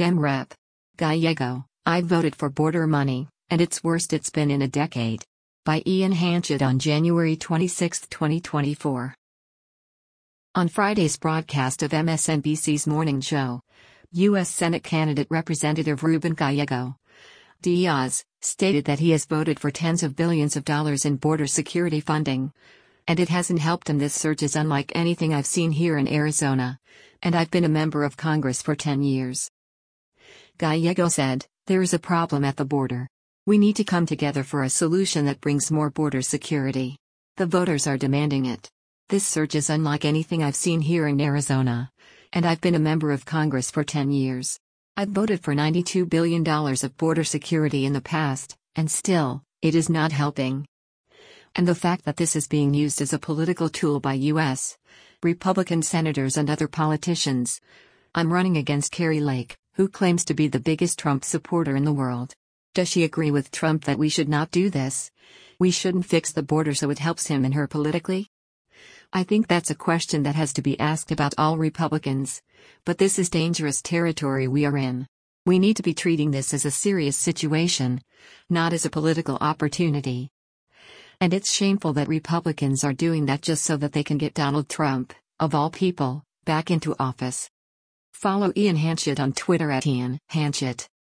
Dem Rep. Gallego, I voted for border money, and it's worst it's been in a decade. By Ian Hanchett on January 26, 2024. On Friday's broadcast of MSNBC's morning show, U.S. Senate candidate Representative Ruben Gallego Diaz stated that he has voted for tens of billions of dollars in border security funding. And it hasn't helped him. This surge is unlike anything I've seen here in Arizona, and I've been a member of Congress for 10 years. Gallego said, "There is a problem at the border. We need to come together for a solution that brings more border security. The voters are demanding it. This surge is unlike anything I've seen here in Arizona, and I've been a member of Congress for 10 years. I've voted for $92 billion of border security in the past, and still, it is not helping. And the fact that this is being used as a political tool by U.S. Republican senators and other politicians. I'm running against Kari Lake, who claims to be the biggest Trump supporter in the world. Does she agree with Trump that we should not do this? We shouldn't fix the border so it helps him and her politically? I think that's a question that has to be asked about all Republicans, but this is dangerous territory we are in. We need to be treating this as a serious situation, not as a political opportunity. And it's shameful that Republicans are doing that just so that they can get Donald Trump, of all people, back into office." Follow Ian Hanchett on Twitter @Ian Hanchett.